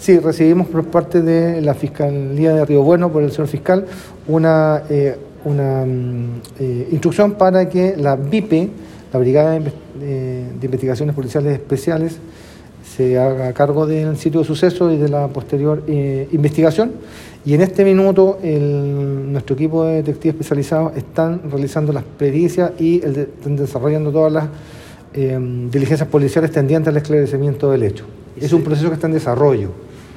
Sí, recibimos por parte de la Fiscalía de Río Bueno, por el señor fiscal, una instrucción para que la BIPE, la Brigada de Investigaciones Policiales Especiales, se haga cargo del sitio de suceso y de la posterior investigación. Y en este minuto nuestro equipo de detectives especializados están realizando las pericias y están desarrollando todas las diligencias policiales tendientes al esclarecimiento del hecho. Es un proceso que está en desarrollo.